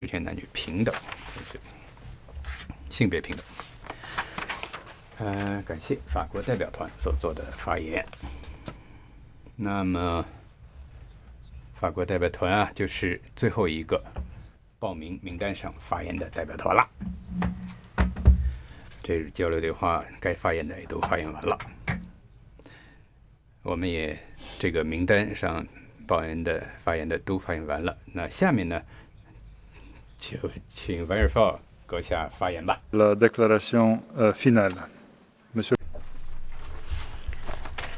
之前男女平等，性别平等。感谢法国代表团所做的发言。那么，法国代表团啊，就是最后一个报名名单上发言的代表团了。这日交流对话该发言的也都发言完了，我们也这个名单上发言的都发言完了。那下面呢，就请 Verify 阁下发言吧。 La déclaration finale.